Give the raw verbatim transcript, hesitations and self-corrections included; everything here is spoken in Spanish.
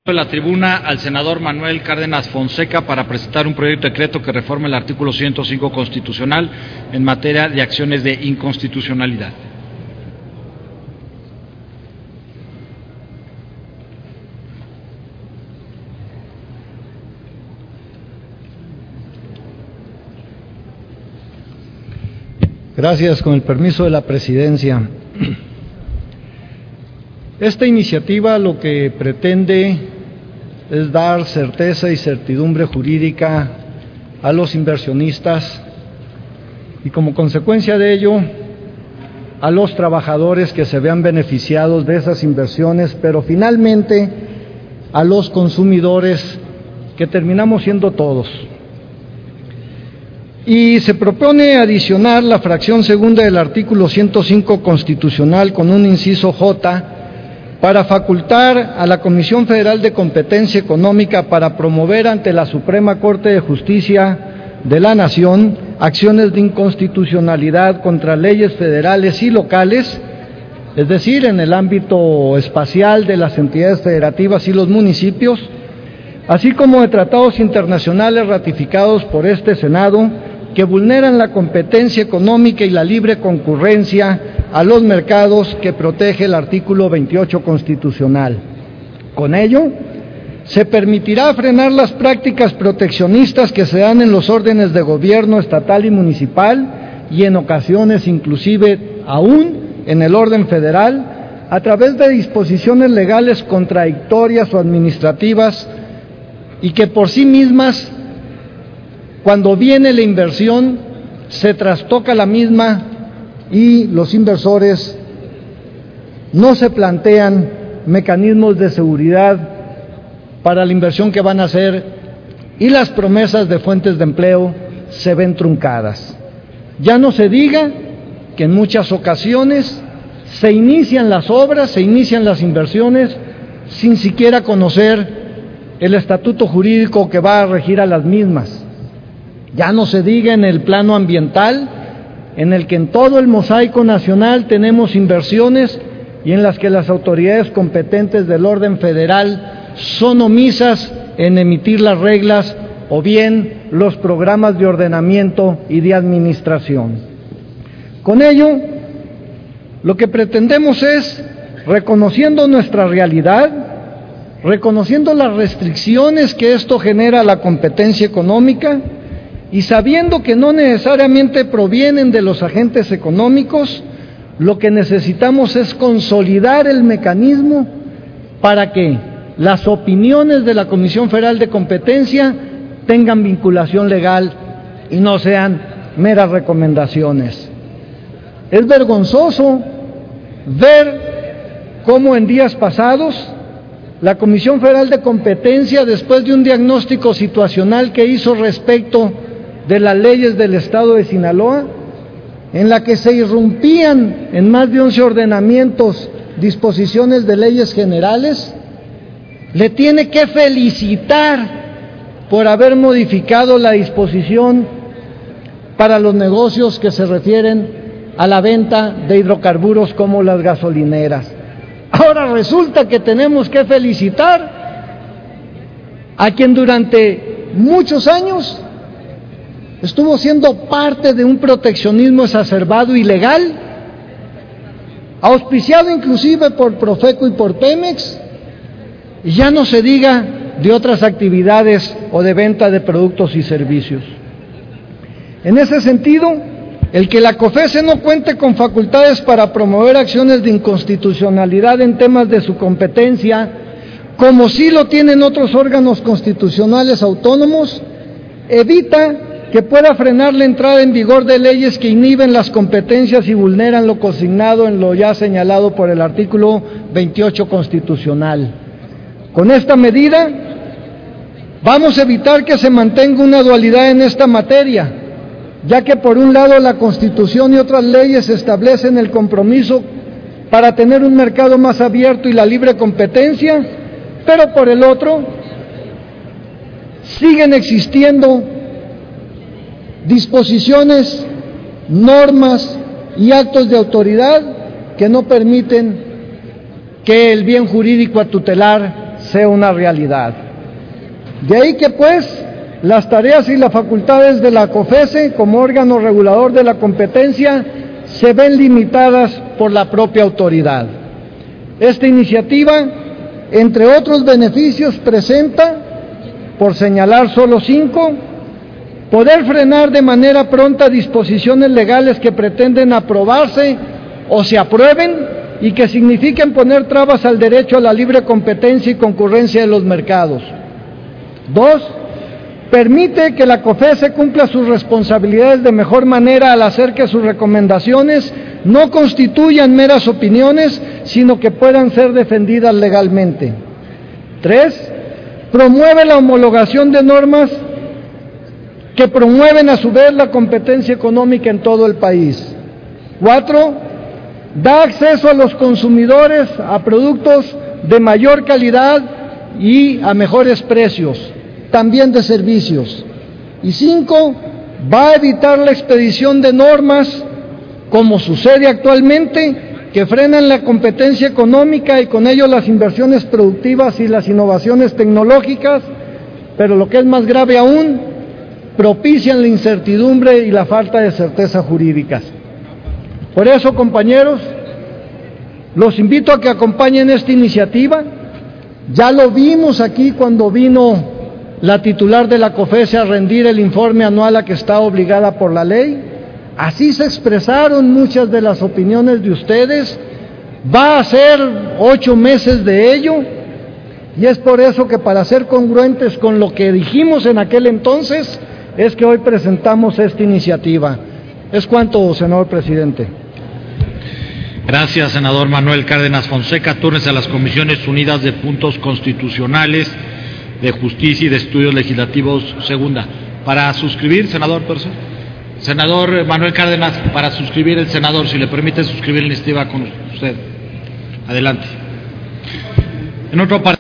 de la tribuna al senador Manuel Cárdenas Fonseca para presentar un proyecto de decreto que reforme el artículo ciento cinco constitucional en materia de acciones de inconstitucionalidad. Gracias, con el permiso de la presidencia. Esta iniciativa lo que pretende es dar certeza y certidumbre jurídica a los inversionistas y, como consecuencia de ello, a los trabajadores que se vean beneficiados de esas inversiones, pero finalmente a los consumidores, que terminamos siendo todos. Y se propone adicionar la fracción segunda del artículo ciento cinco constitucional con un inciso J para facultar a la Comisión Federal de Competencia Económica para promover ante la Suprema Corte de Justicia de la Nación acciones de inconstitucionalidad contra leyes federales y locales, es decir, en el ámbito espacial de las entidades federativas y los municipios, así como de tratados internacionales ratificados por este Senado que vulneran la competencia económica y la libre concurrencia a los mercados que protege el artículo veintiocho constitucional. Con ello, se permitirá frenar las prácticas proteccionistas que se dan en los órdenes de gobierno estatal y municipal y en ocasiones inclusive aún en el orden federal a través de disposiciones legales contradictorias o administrativas y que por sí mismas, cuando viene la inversión, se trastoca la misma y los inversores no se plantean mecanismos de seguridad para la inversión que van a hacer y las promesas de fuentes de empleo se ven truncadas. Ya no se diga que en muchas ocasiones se inician las obras, se inician las inversiones sin siquiera conocer el estatuto jurídico que va a regir a las mismas. Ya no se diga en el plano ambiental, en el que en todo el mosaico nacional tenemos inversiones y en las que las autoridades competentes del orden federal son omisas en emitir las reglas o bien los programas de ordenamiento y de administración. Con ello, lo que pretendemos es, reconociendo nuestra realidad, reconociendo las restricciones que esto genera a la competencia económica, y sabiendo que no necesariamente provienen de los agentes económicos, lo que necesitamos es consolidar el mecanismo para que las opiniones de la Comisión Federal de Competencia tengan vinculación legal y no sean meras recomendaciones. Es vergonzoso ver cómo en días pasados la Comisión Federal de Competencia, después de un diagnóstico situacional que hizo respecto de las leyes del Estado de Sinaloa, en la que se irrumpían en más de once ordenamientos disposiciones de leyes generales, le tiene que felicitar por haber modificado la disposición para los negocios que se refieren a la venta de hidrocarburos como las gasolineras. Ahora resulta que tenemos que felicitar a quien durante muchos años estuvo siendo parte de un proteccionismo exacerbado y ilegal, auspiciado inclusive por Profeco y por Pemex, y ya no se diga de otras actividades o de venta de productos y servicios. En ese sentido, el que la COFECE no cuente con facultades para promover acciones de inconstitucionalidad en temas de su competencia, como sí lo tienen otros órganos constitucionales autónomos, evita que pueda frenar la entrada en vigor de leyes que inhiben las competencias y vulneran lo consignado en lo ya señalado por el artículo veintiocho constitucional. Con esta medida vamos a evitar que se mantenga una dualidad en esta materia, ya que por un lado la Constitución y otras leyes establecen el compromiso para tener un mercado más abierto y la libre competencia, pero por el otro siguen existiendo disposiciones, normas y actos de autoridad que no permiten que el bien jurídico a tutelar sea una realidad. De ahí que pues las tareas y las facultades de la COFESE como órgano regulador de la competencia se ven limitadas por la propia autoridad. Esta iniciativa, entre otros beneficios, presenta, por señalar solo cinco, poder frenar de manera pronta disposiciones legales que pretenden aprobarse o se aprueben y que signifiquen poner trabas al derecho a la libre competencia y concurrencia de los mercados. Dos, permite que la COFESE cumpla sus responsabilidades de mejor manera al hacer que sus recomendaciones no constituyan meras opiniones, sino que puedan ser defendidas legalmente. Tres, promueve la homologación de normas que promueven a su vez la competencia económica en todo el país. Cuatro, da acceso a los consumidores a productos de mayor calidad y a mejores precios, también de servicios. Y cinco, va a evitar la expedición de normas, como sucede actualmente, que frenan la competencia económica y con ello las inversiones productivas y las innovaciones tecnológicas, pero lo que es más grave aún, propician la incertidumbre y la falta de certeza jurídicas. Por eso, compañeros, los invito a que acompañen esta iniciativa. Ya lo vimos aquí cuando vino la titular de la COFESE a rendir el informe anual a que está obligada por la ley. Así se expresaron muchas de las opiniones de ustedes. Va a ser ocho meses de ello, y es por eso que, para ser congruentes con lo que dijimos en aquel entonces, es que hoy presentamos esta iniciativa. Es cuanto, senador presidente. Gracias, senador Manuel Cárdenas Fonseca. Túrnese a las Comisiones Unidas de Puntos Constitucionales, de Justicia y de Estudios Legislativos, segunda. Para suscribir, senador Perso. Senador Manuel Cárdenas, para suscribir el senador, si le permite suscribir la iniciativa con usted. Adelante. En otro